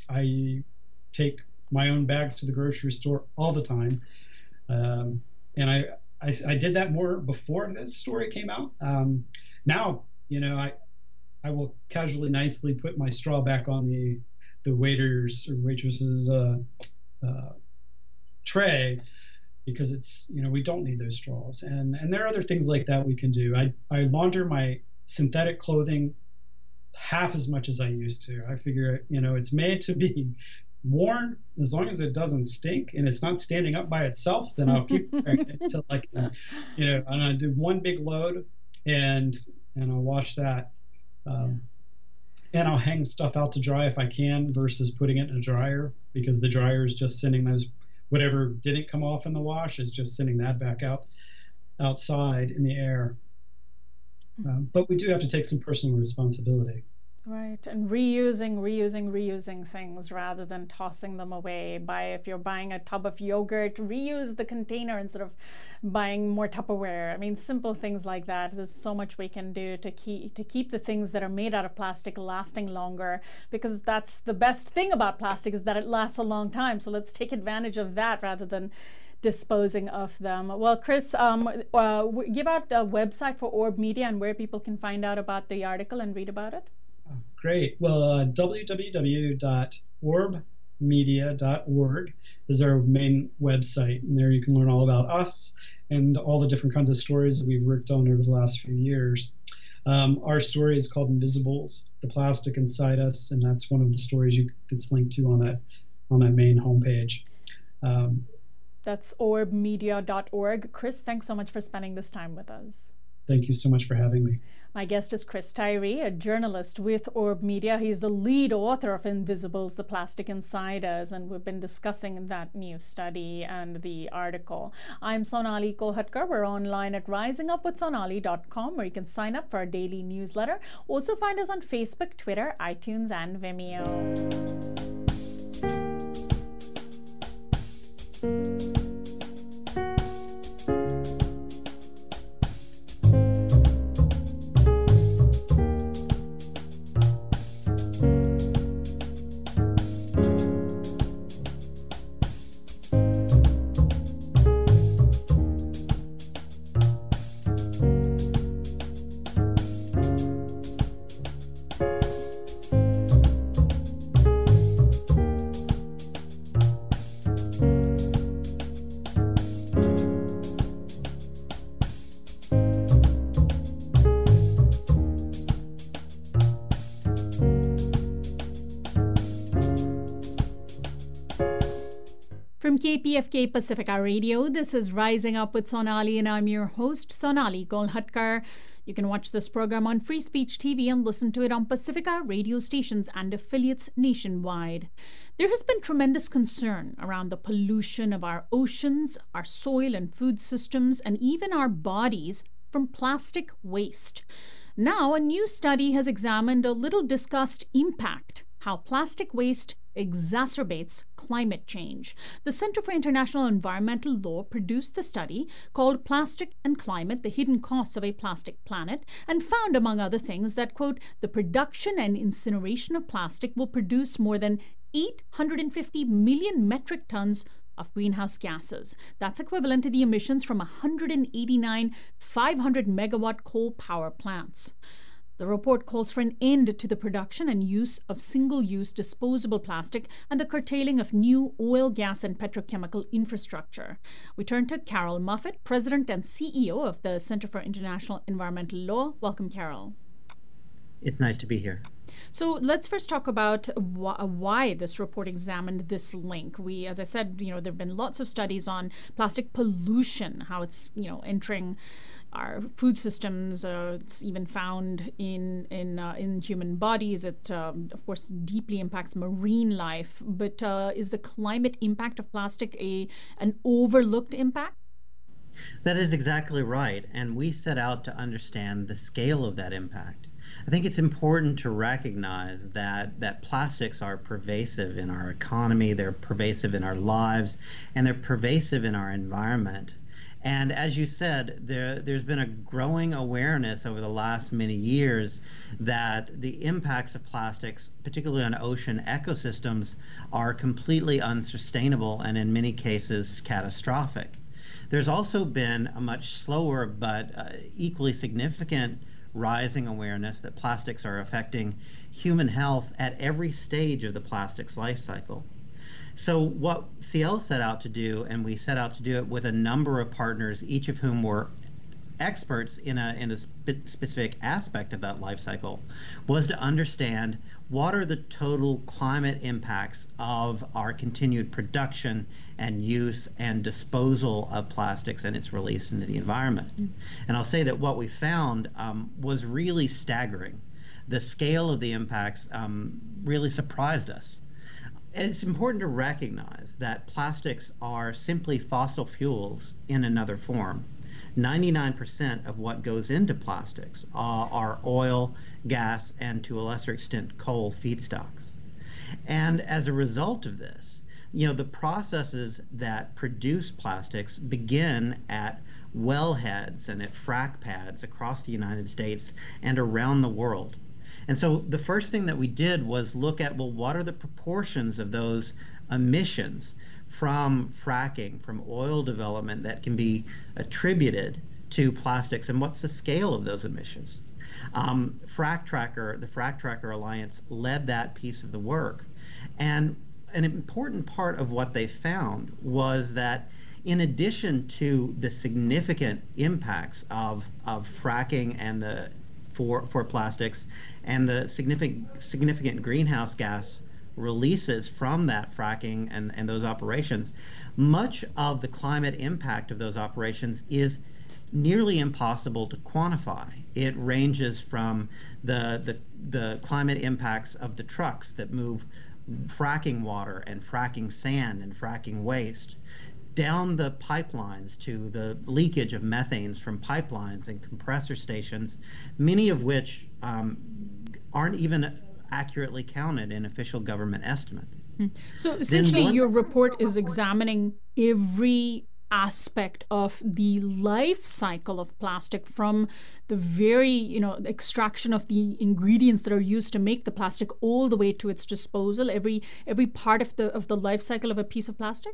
I take my own bags to the grocery store all the time. Um, and I, I I did that more before this story came out. Um, now, you know, I I will casually, nicely put my straw back on the the waiters or waitresses uh, uh, tray, because it's, you know, we don't need those straws. And and there are other things like that we can do. I, I launder my synthetic clothing half as much as I used to. I figure, you know, it's made to be worn. As long as it doesn't stink and it's not standing up by itself, then I'll keep wearing it until I can, you know, and I do one big load and and I'll wash that. Um, and I'll hang stuff out to dry if I can, versus putting it in a dryer, because the dryer is just sending those, whatever didn't come off in the wash is just sending that back out outside in the air. Um, but we do have to take some personal responsibility. Right, and reusing, reusing, reusing things rather than tossing them away. Buy, if you're buying a tub of yogurt, reuse the container instead of buying more Tupperware. I mean, simple things like that. There's so much we can do to keep to keep the things that are made out of plastic lasting longer, because that's the best thing about plastic, is that it lasts a long time. So let's take advantage of that rather than disposing of them. Well, Chris, um, uh, give out a website for Orb Media and where people can find out about the article and read about it. Great. Well, uh, w w w dot orb media dot org is our main website, and there you can learn all about us and all the different kinds of stories that we've worked on over the last few years. Um, our story is called Invisibles: The Plastic Inside Us, and that's one of the stories you it's linked to on that on that main homepage. Um, that's orb media dot org. Chris, thanks so much for spending this time with us. Thank you so much for having me. My guest is Chris Tyree, a journalist with Orb Media. He's the lead author of Invisibles: The Plastic Inside Us, and we've been discussing that new study and the article. I'm Sonali Kolhatkar. We're online at rising up with sonali dot com, where you can sign up for our daily newsletter. Also find us on Facebook, Twitter, iTunes, and Vimeo. on K P F K Pacifica Radio. This is Rising Up with Sonali, and I'm your host, Sonali Kolhatkar. You can watch this program on Free Speech T V and listen to it on Pacifica radio stations and affiliates nationwide. There has been tremendous concern around the pollution of our oceans, our soil and food systems, and even our bodies from plastic waste. Now, a new study has examined a little discussed impact, how plastic waste exacerbates climate change. The Center for International Environmental Law produced the study called Plastic and Climate, the Hidden Costs of a Plastic Planet, and found, among other things, that, quote, the production and incineration of plastic will produce more than eight hundred fifty million metric tons of greenhouse gases. That's equivalent to the emissions from one hundred eighty-nine five hundred megawatt coal power plants. The report calls for an end to the production and use of single-use disposable plastic and the curtailing of new oil, gas, and petrochemical infrastructure. We turn to Carol Muffett, President and C E O of the Center for International Environmental Law. Welcome, Carol. It's nice to be here. So let's first talk about wh- why this report examined this link. We, as I said, you know, there have been lots of studies on plastic pollution, how it's, you know, entering our food systems. Uh, it's even found in in uh, in human bodies. It, um, of course, deeply impacts marine life. But uh, is the climate impact of plastic a an overlooked impact? That is exactly right, and we set out to understand the scale of that impact. I think it's important to recognize that that plastics are pervasive in our economy, they're pervasive in our lives, and they're pervasive in our environment. And as you said, there, there's been a growing awareness over the last many years that the impacts of plastics, particularly on ocean ecosystems, are completely unsustainable and in many cases catastrophic. There's also been a much slower but uh, equally significant rising awareness that plastics are affecting human health at every stage of the plastics life cycle. So what C L set out to do, and we set out to do it with a number of partners, each of whom were experts in a, in a spe- specific aspect of that life cycle, was to understand what are the total climate impacts of our continued production and use and disposal of plastics and its release into the environment. Mm. And I'll say that what we found um, was really staggering. The scale of the impacts um, really surprised us. And it's important to recognize that plastics are simply fossil fuels in another form. ninety-nine percent of what goes into plastics uh, are oil, gas, and to a lesser extent coal feedstocks. And as a result of this, you know, the processes that produce plastics begin at wellheads and at frac pads across the United States and around the world. And so the first thing that we did was look at, well, what are the proportions of those emissions from fracking, from oil development that can be attributed to plastics, and what's the scale of those emissions? Um, Frac Tracker, the Frac Tracker Alliance led that piece of the work. And an important part of what they found was that in addition to the significant impacts of, of fracking and the for, for plastics and the significant significant greenhouse gas releases from that fracking and, and those operations, much of the climate impact of those operations is nearly impossible to quantify. It ranges from the, the, the climate impacts of the trucks that move fracking water and fracking sand and fracking waste, down the pipelines to the leakage of methanes from pipelines and compressor stations, many of which um, aren't even accurately counted in official government estimates. So essentially one, your report is examining every aspect of the life cycle of plastic, from the very, you know, extraction of the ingredients that are used to make the plastic all the way to its disposal, every every part of the of the life cycle of a piece of plastic?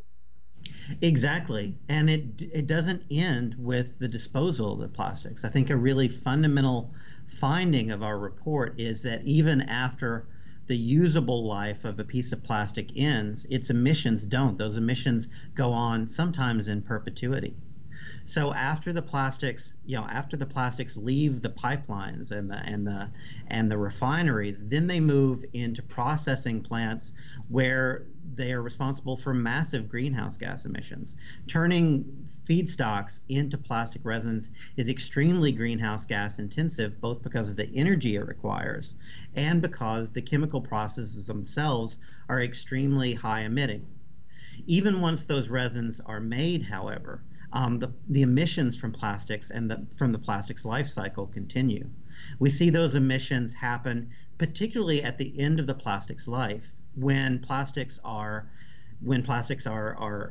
Exactly. And it it doesn't end with the disposal of the plastics. I think a really fundamental finding of our report is that even after the usable life of a piece of plastic ends, its emissions don't. Those emissions go on sometimes in perpetuity. So after the plastics, you know, after the plastics leave the pipelines and the and the and the refineries, then they move into processing plants where they are responsible for massive greenhouse gas emissions. Turning feedstocks into plastic resins is extremely greenhouse gas intensive, both because of the energy it requires and because the chemical processes themselves are extremely high emitting. Even once those resins are made, however, Um, the, the emissions from plastics and the, from the plastics life cycle continue. We see those emissions happen particularly at the end of the plastic's life, when plastics are when plastics are, are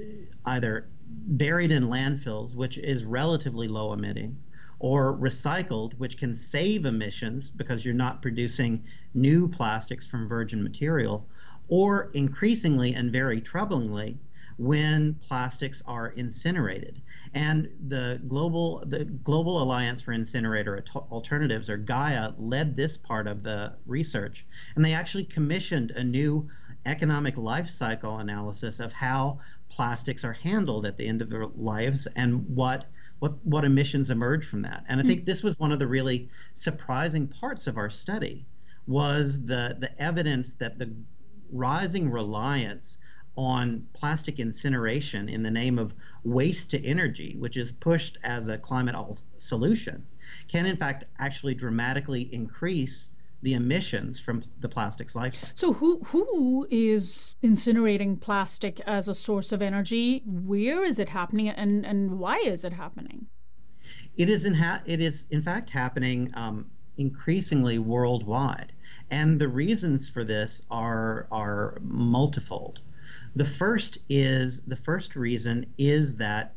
either buried in landfills, which is relatively low emitting, or recycled, which can save emissions because you're not producing new plastics from virgin material, or increasingly and very troublingly, when plastics are incinerated. And the global the Global Alliance for Incinerator Alternatives, or Gaia, led this part of the research, and they actually commissioned a new economic life cycle analysis of how plastics are handled at the end of their lives and what what what emissions emerge from that. And I think this was one of the really surprising parts of our study, was the the evidence that the rising reliance on plastic incineration in the name of waste to energy, which is pushed as a climate solution, can in fact actually dramatically increase the emissions from the plastic's life cycle. So who who is incinerating plastic as a source of energy? Where is it happening, and, and why is it happening? It is in ha- it is in fact happening um, increasingly worldwide, and the reasons for this are are multifold. The first is the first reason is that,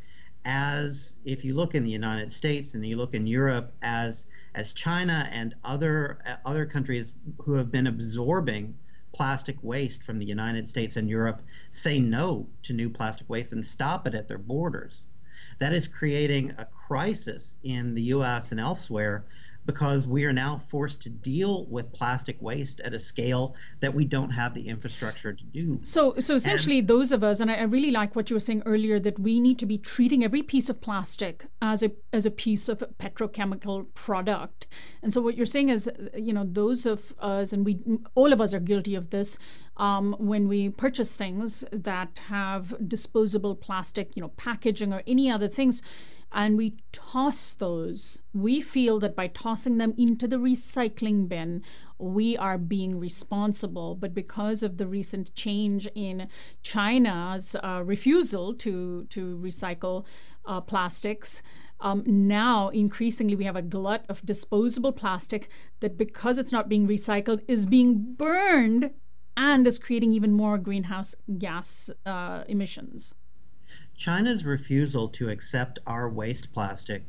as if you look in the United States and you look in Europe, as as China and other uh, other countries who have been absorbing plastic waste from the United States and Europe say no to new plastic waste and stop it at their borders, that is creating a crisis in the U S and elsewhere, because we are now forced to deal with plastic waste at a scale that we don't have the infrastructure to do. So, so essentially, and, those of us, and I, I really like what you were saying earlier, that we need to be treating every piece of plastic as a as a piece of a petrochemical product. And so, what you're saying is, you know, those of us, and we, all of us, are guilty of this. Um, when we purchase things that have disposable plastic, you know, packaging or any other things, and we toss those, we feel that by tossing them into the recycling bin, we are being responsible. But because of the recent change in China's uh, refusal to, to recycle uh, plastics, um, now increasingly we have a glut of disposable plastic that, because it's not being recycled, is being burned and is creating even more greenhouse gas uh, emissions. China's refusal to accept our waste plastics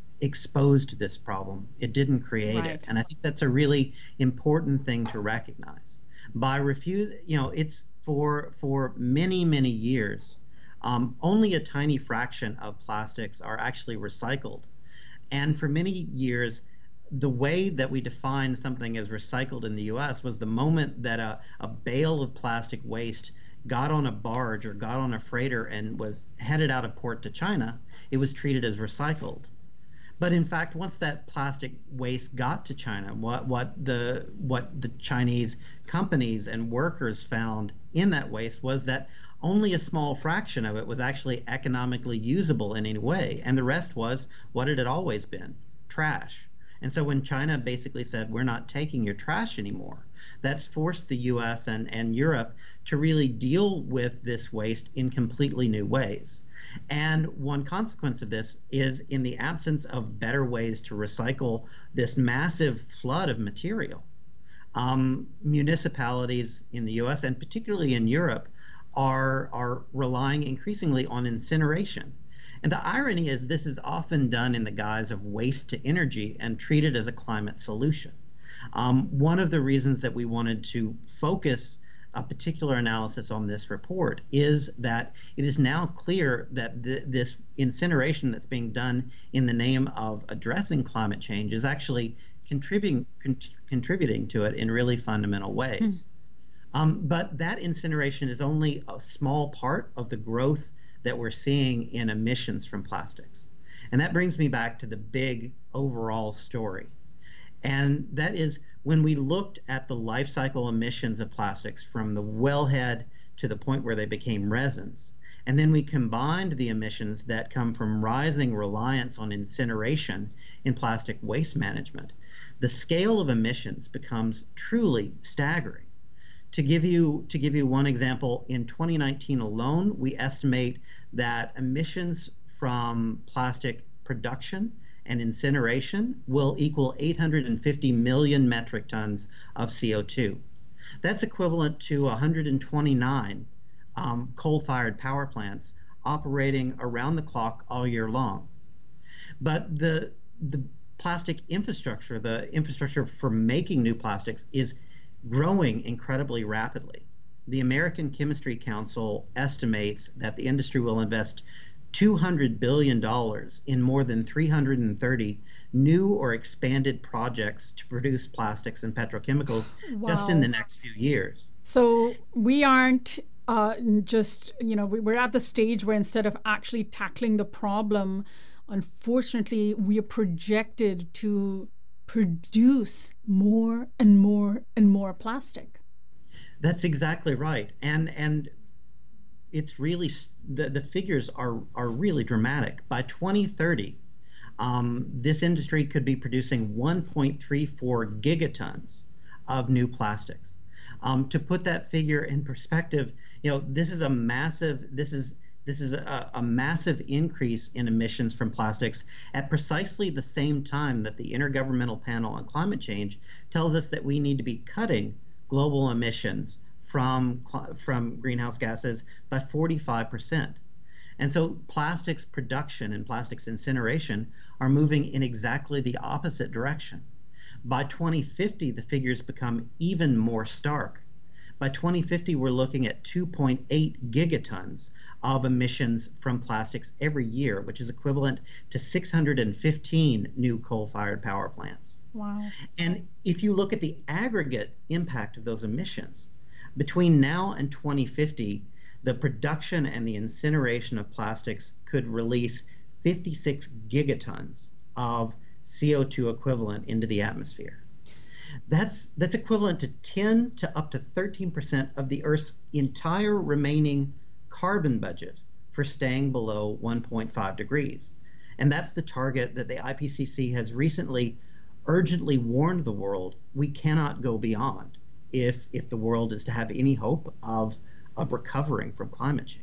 exposed this problem. It didn't create right. it. And I think that's a really important thing to recognize. By refuse, you know, it's for for many, many years, um, only a tiny fraction of plastics are actually recycled. And for many years, the way that we defined something as recycled in the U S was the moment that a, a bale of plastic waste got on a barge or got on a freighter and was headed out of port to China, it was treated as recycled. But in fact, once that plastic waste got to China, what what the what the Chinese companies and workers found in that waste was that only a small fraction of it was actually economically usable in any way, and the rest was what it had always been, trash. And so when China basically said, we're not taking your trash anymore, that's forced the U S and, and Europe to really deal with this waste in completely new ways. And one consequence of this is, in the absence of better ways to recycle this massive flood of material, um, municipalities in the U S and particularly in Europe are, are relying increasingly on incineration. And the irony is, this is often done in the guise of waste to energy and treated as a climate solution. Um, one of the reasons that we wanted to focus a particular analysis on this report is that it is now clear that th- this incineration that's being done in the name of addressing climate change is actually contributing con- contributing to it in really fundamental ways. Mm. Um, but that incineration is only a small part of the growth that we're seeing in emissions from plastics. And that brings me back to the big overall story. And that is when we looked at the life cycle emissions of plastics from the wellhead to the point where they became resins, and then we combined the emissions that come from rising reliance on incineration in plastic waste management, the scale of emissions becomes truly staggering. To give you, to give you one example, in twenty nineteen alone, we estimate that emissions from plastic production and incineration will equal eight hundred fifty million metric tons of C O two. That's equivalent to one hundred twenty-nine um, coal-fired power plants operating around the clock all year long. But the, the plastic infrastructure, the infrastructure for making new plastics, is growing incredibly rapidly. The American Chemistry Council estimates that the industry will invest two hundred billion dollars in more than three hundred thirty new or expanded projects to produce plastics and petrochemicals wow. just in the next few years. So we aren't uh, just, you know, we're at the stage where instead of actually tackling the problem, unfortunately, we are projected to produce more and more and more plastic. That's exactly right. And and it's really, the, the figures are, are really dramatic. By twenty thirty, um, this industry could be producing one point three four gigatons of new plastics. Um, to put that figure in perspective, you know, this is a massive, this is This is a, a massive increase in emissions from plastics at precisely the same time that the Intergovernmental Panel on Climate Change tells us that we need to be cutting global emissions from, from greenhouse gases by forty-five percent. And so plastics production and plastics incineration are moving in exactly the opposite direction. By twenty fifty, the figures become even more stark. By twenty fifty, we're looking at two point eight gigatons of emissions from plastics every year, which is equivalent to six hundred fifteen new coal-fired power plants. Wow. And if you look at the aggregate impact of those emissions, between now and twenty fifty, the production and the incineration of plastics could release fifty-six gigatons of C O two equivalent into the atmosphere. That's, that's equivalent to ten to up to thirteen percent of the Earth's entire remaining carbon budget for staying below one point five degrees. And that's the target that the I P C C has recently urgently warned the world we cannot go beyond if, if the world is to have any hope of, of recovering from climate change.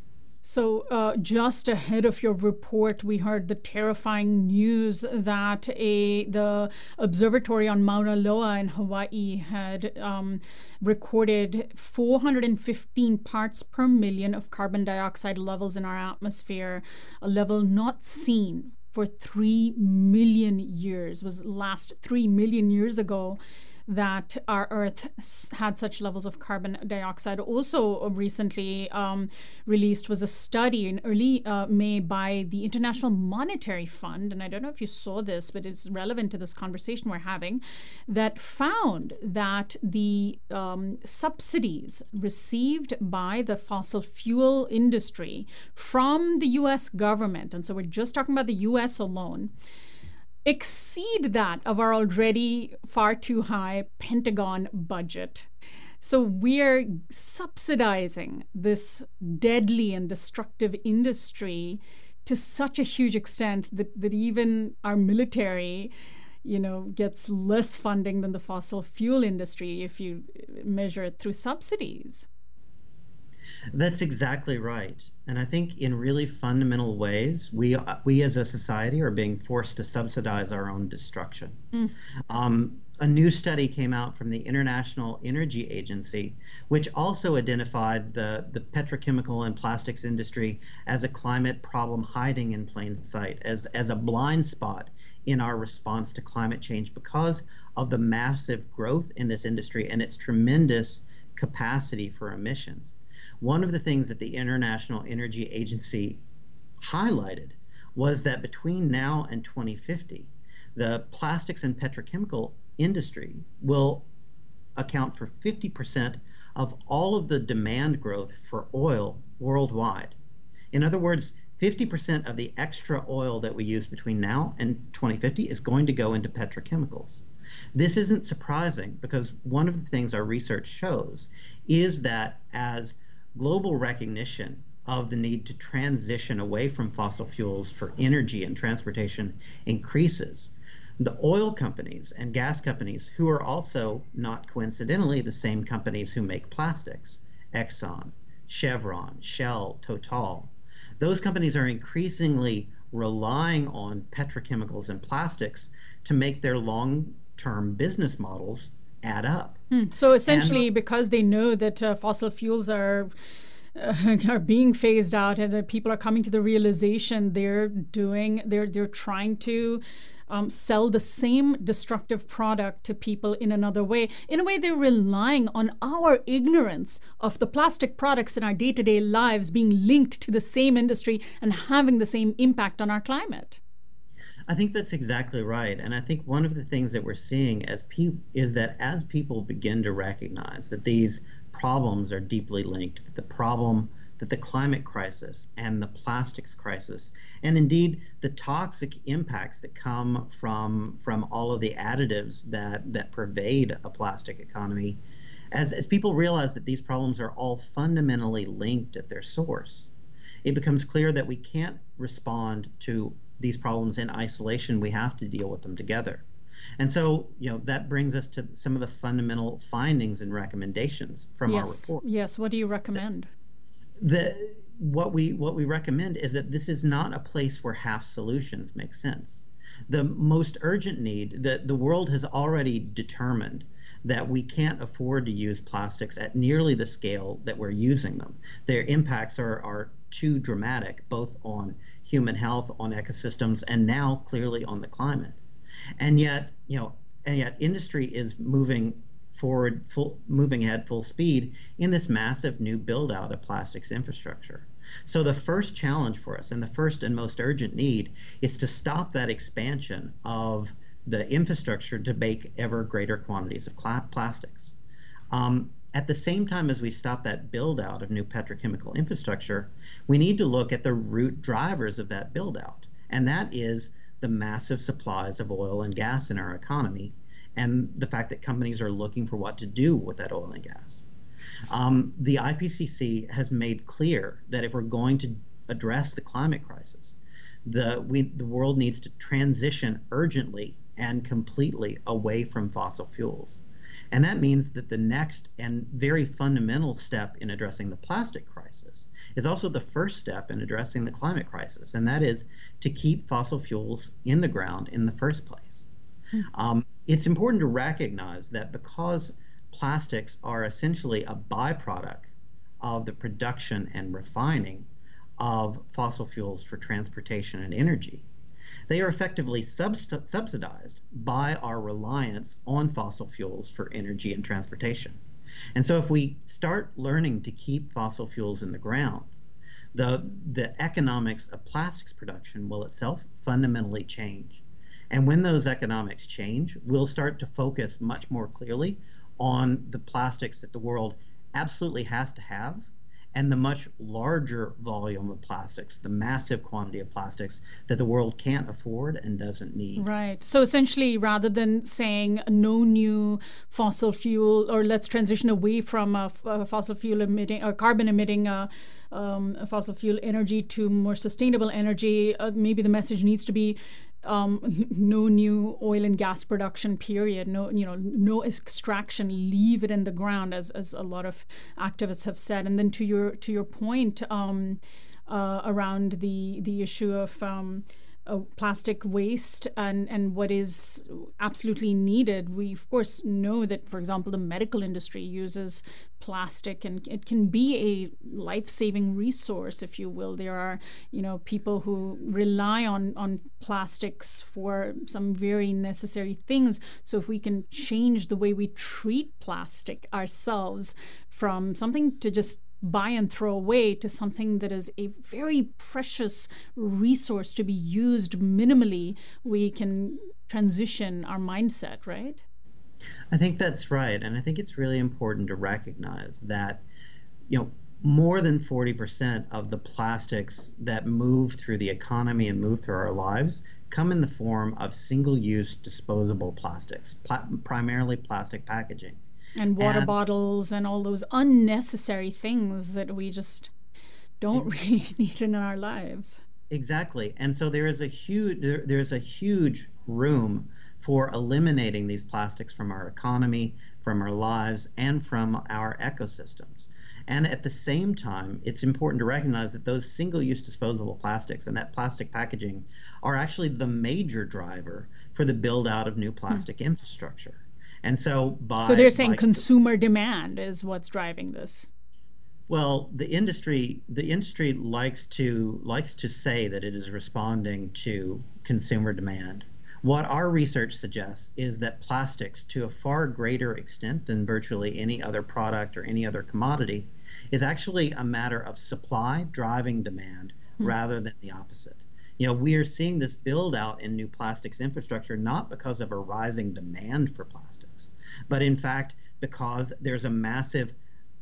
So uh, just ahead of your report, we heard the terrifying news that a the observatory on Mauna Loa in Hawaii had um, recorded four hundred fifteen parts per million of carbon dioxide levels in our atmosphere, a level not seen for three million years. It was last three million years ago that our Earth had such levels of carbon dioxide. Also recently um, released was a study in early uh, May by the International Monetary Fund, and I don't know if you saw this, but it's relevant to this conversation we're having, that found that the um, subsidies received by the fossil fuel industry from the U S government, and so we're just talking about the U S alone, exceed that of our already far too high Pentagon budget. So we're subsidizing this deadly and destructive industry to such a huge extent that, that even our military, you know, gets less funding than the fossil fuel industry if you measure it through subsidies. That's exactly right. And I think in really fundamental ways, we we as a society are being forced to subsidize our own destruction. Mm. Um, a new study came out from the International Energy Agency, which also identified the, the petrochemical and plastics industry as a climate problem hiding in plain sight, as, as a blind spot in our response to climate change because of the massive growth in this industry and its tremendous capacity for emissions. One of the things that the International Energy Agency highlighted was that between now and twenty fifty, the plastics and petrochemical industry will account for fifty percent of all of the demand growth for oil worldwide. In other words, fifty percent of the extra oil that we use between now and twenty fifty is going to go into petrochemicals. This isn't surprising because one of the things our research shows is that as global recognition of the need to transition away from fossil fuels for energy and transportation increases, the oil companies and gas companies, who are also, not coincidentally, the same companies who make plastics, Exxon, Chevron, Shell, Total, those companies are increasingly relying on petrochemicals and plastics to make their long-term business models add up. Hmm. So essentially, and, because they know that uh, fossil fuels are uh, are being phased out, and that people are coming to the realization they're doing, they're they're trying to um, sell the same destructive product to people in another way. In a way, they're relying on our ignorance of the plastic products in our day-to-day lives being linked to the same industry and having the same impact on our climate. I think that's exactly right. And I think one of the things that we're seeing as pe- is that as people begin to recognize that these problems are deeply linked, that the problem, that the climate crisis and the plastics crisis, and indeed the toxic impacts that come from, from all of the additives that, that pervade a plastic economy, as, as people realize that these problems are all fundamentally linked at their source, it becomes clear that we can't respond to these problems in isolation. We have to deal with them together. And so, you know, that brings us to some of the fundamental findings and recommendations from yes. our report. Yes. What do you recommend? The, what we what we recommend is that this is not a place where half solutions make sense. The most urgent need, the, the world has already determined that we can't afford to use plastics at nearly the scale that we're using them. Their impacts are, are too dramatic, both on human health, on ecosystems, and now clearly on the climate. And yet, you know, and yet industry is moving forward, full, moving ahead full speed in this massive new build out of plastics infrastructure. So the first challenge for us, and the first and most urgent need, is to stop that expansion of the infrastructure to make ever greater quantities of cl- plastics. Um, At the same time as we stop that build out of new petrochemical infrastructure, we need to look at the root drivers of that build out. And that is the massive supplies of oil and gas in our economy, and the fact that companies are looking for what to do with that oil and gas. Um, the I P C C has made clear that if we're going to address the climate crisis, the, we, the world needs to transition urgently and completely away from fossil fuels. And that means that the next and very fundamental step in addressing the plastic crisis is also the first step in addressing the climate crisis, and that is to keep fossil fuels in the ground in the first place. Hmm. Um, it's important to recognize that because plastics are essentially a byproduct of the production and refining of fossil fuels for transportation and energy, they are effectively subst- subsidized by our reliance on fossil fuels for energy and transportation. And so if we start learning to keep fossil fuels in the ground, the, the economics of plastics production will itself fundamentally change. And when those economics change, we'll start to focus much more clearly on the plastics that the world absolutely has to have, and the much larger volume of plastics, the massive quantity of plastics that the world can't afford and doesn't need. Right. So essentially, rather than saying no new fossil fuel, or let's transition away from a, a fossil fuel emitting or carbon emitting uh, um, fossil fuel energy to more sustainable energy, uh, maybe the message needs to be Um, no new oil and gas production, period. No, you know, no extraction. Leave it in the ground, as as a lot of activists have said. And then to your to your point um, uh, around the the issue of um, uh, plastic waste and and what is absolutely needed. We of course know that, for example, the medical industry uses plastic, and it can be a life-saving resource, if you will. There are, you know, people who rely on on plastics for some very necessary things. So if we can change the way we treat plastic ourselves from something to just buy and throw away to something that is a very precious resource to be used minimally, we can transition our mindset, right? I think that's right. And I think it's really important to recognize that, you know, more than forty percent of the plastics that move through the economy and move through our lives come in the form of single-use disposable plastics, pla- primarily plastic packaging. And water And- bottles and all those unnecessary things that we just don't really need in our lives. Exactly. And so there is a huge there, there's a huge room for eliminating these plastics from our economy, from our lives, and from our ecosystems. And at the same time, it's important to recognize that those single-use disposable plastics and that plastic packaging are actually the major driver for the build-out of new plastic hmm. infrastructure. And so by So they're saying by, consumer demand is what's driving this. Well, the industry the industry likes to likes to say that it is responding to consumer demand. What our research suggests is that plastics, to a far greater extent than virtually any other product or any other commodity, is actually a matter of supply driving demand hmm. rather than the opposite. You know, we are seeing this build out in new plastics infrastructure not because of a rising demand for plastics, but in fact because there's a massive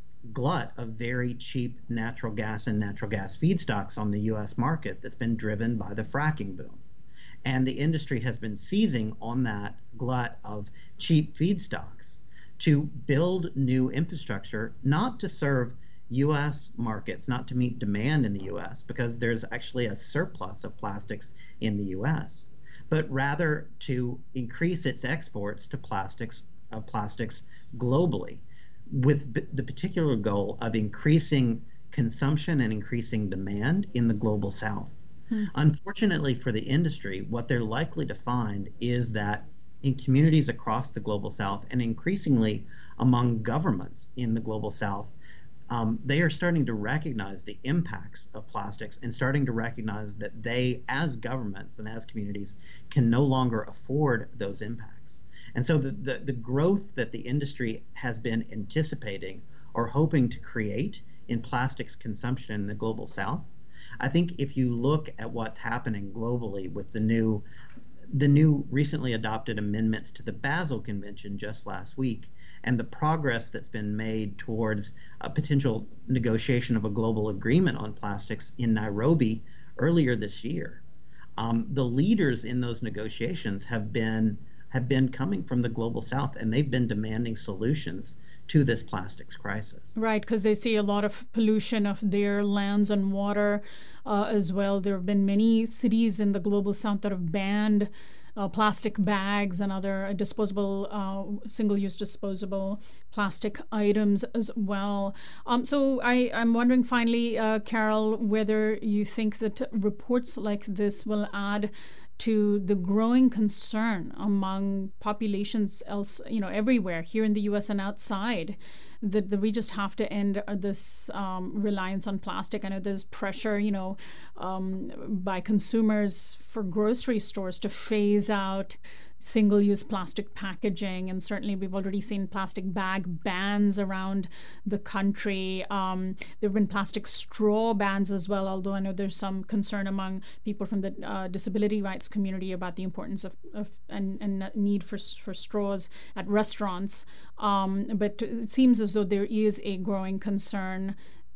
glut of very cheap natural gas and natural gas feedstocks on the U S market that's been driven by the fracking boom. And the industry has been seizing on that glut of cheap feedstocks to build new infrastructure, not to serve U S markets, not to meet demand in the U S, because there's actually a surplus of plastics in the U S, but rather to increase its exports to plastics of plastics globally, with b- the particular goal of increasing consumption and increasing demand in the global south. Hmm. Unfortunately for the industry, what they're likely to find is that in communities across the global south, and increasingly among governments in the global south, um, they are starting to recognize the impacts of plastics and starting to recognize that they, as governments and as communities, can no longer afford those impacts. And so the, the, the growth that the industry has been anticipating or hoping to create in plastics consumption in the global south, I think if you look at what's happening globally with the new the new recently adopted amendments to the Basel Convention just last week, and the progress that's been made towards a potential negotiation of a global agreement on plastics in Nairobi earlier this year, um, the leaders in those negotiations have been have been coming from the global south, and they've been demanding solutions to this plastics crisis. Right, because they see a lot of pollution of their lands and water uh, as well. There have been many cities in the global south that have banned uh, plastic bags and other disposable, uh, single-use disposable plastic items as well. Um, so I, I'm wondering finally, uh, Carol, whether you think that reports like this will add to the growing concern among populations else, you know, everywhere, here in the U S and outside, that, that we just have to end this um, reliance on plastic. I know there's pressure, you know, um, by consumers for grocery stores to phase out single-use plastic packaging, and certainly we've already seen plastic bag bans around the country. Um, there have been plastic straw bans as well, although I know there's some concern among people from the uh, disability rights community about the importance of, of and, and need for for straws at restaurants. Um, but it seems as though there is a growing concern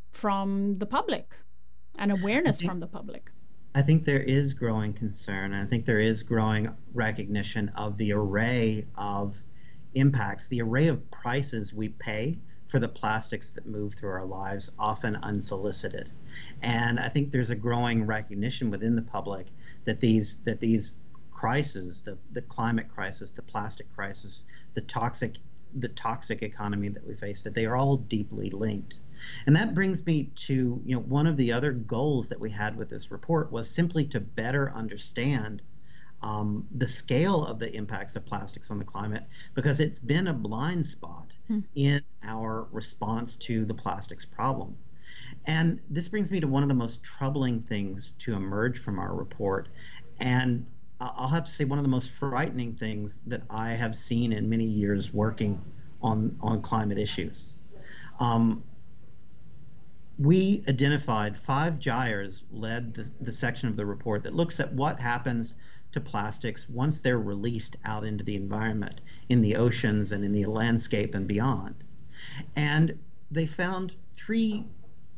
from the public and awareness from the public. I think there is growing concern, and I think there is growing recognition of the array of impacts, the array of prices we pay for the plastics that move through our lives, often unsolicited. And I think there's a growing recognition within the public that these that these crises, the, the climate crisis, the plastic crisis, the toxic the toxic economy that we face, that they are all deeply linked. And that brings me to, you know, one of the other goals that we had with this report was simply to better understand um, the scale of the impacts of plastics on the climate, because it's been a blind spot hmm. in our response to the plastics problem. And this brings me to one of the most troubling things to emerge from our report, and I'll have to say one of the most frightening things that I have seen in many years working on, on climate issues. Um, we identified, five gyres led the, the section of the report that looks at what happens to plastics once they're released out into the environment, in the oceans and in the landscape and beyond. And they found three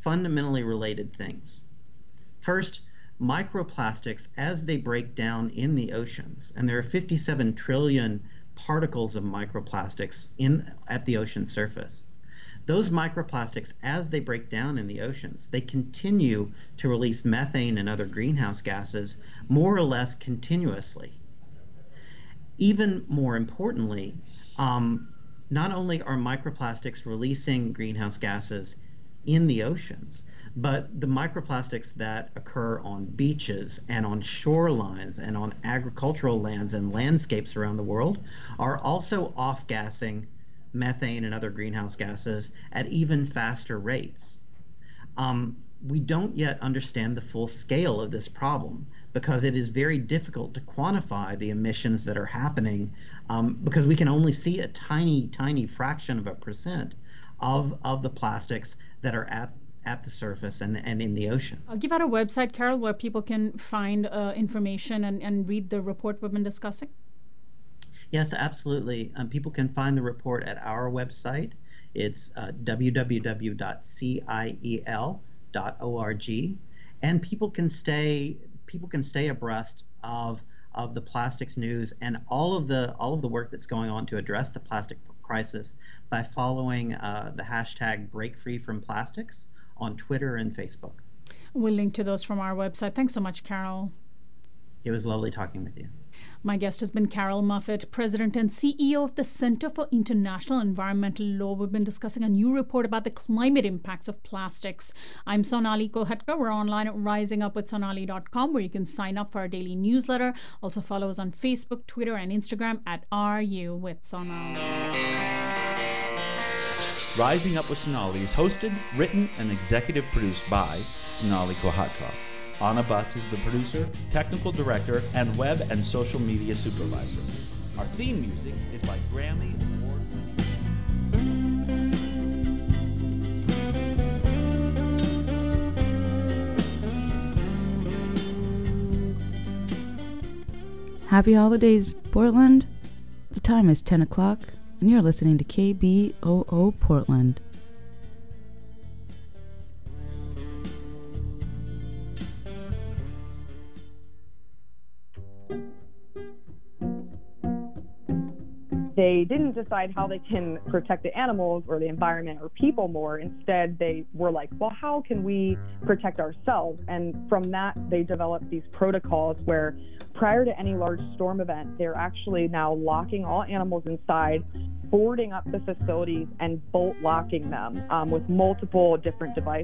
fundamentally related things. First, microplastics, as they break down in the oceans, and there are fifty-seven trillion particles of microplastics in at the ocean surface. Those microplastics, as they break down in the oceans, they continue to release methane and other greenhouse gases more or less continuously. Even more importantly, um, not only are microplastics releasing greenhouse gases in the oceans, but the microplastics that occur on beaches and on shorelines and on agricultural lands and landscapes around the world are also off-gassing methane and other greenhouse gases at even faster rates. Um, we don't yet understand the full scale of this problem because it is very difficult to quantify the emissions that are happening um, because we can only see a tiny, tiny fraction of a percent of, of the plastics that are at at the surface and, and in the ocean. I'll give out a website, Carol, where people can find uh, information and, and read the report we've been discussing. Yes, absolutely. Um, people can find the report at our website. It's uh, w w w dot ciel dot org, and people can stay people can stay abreast of of the plastics news and all of the all of the work that's going on to address the plastic crisis by following uh, the hashtag Break Free from Plastics on Twitter and Facebook. We'll link to those from our website. Thanks so much, Carol. It was lovely talking with you. My guest has been Carol Muffett, President and C E O of the Center for International Environmental Law. We've been discussing a new report about the climate impacts of plastics. I'm Sonali Kolhatkar. We're online at rising up with sonali dot com, where you can sign up for our daily newsletter. Also follow us on Facebook, Twitter, and Instagram at R U with Sonali. Rising Up with Sonali is hosted, written, and executive produced by Sonali Kolhatkar. Anna Buss is the producer, technical director, and web and social media supervisor. Our theme music is by Grammy Award-winning. Happy holidays, Portland. The time is ten o'clock, and you're listening to K B O O Portland. They didn't decide how they can protect the animals or the environment or people more. Instead, they were like, well, how can we protect ourselves? And from that, they developed these protocols where prior to any large storm event, they're actually now locking all animals inside, boarding up the facilities, and bolt locking them um, with multiple different devices.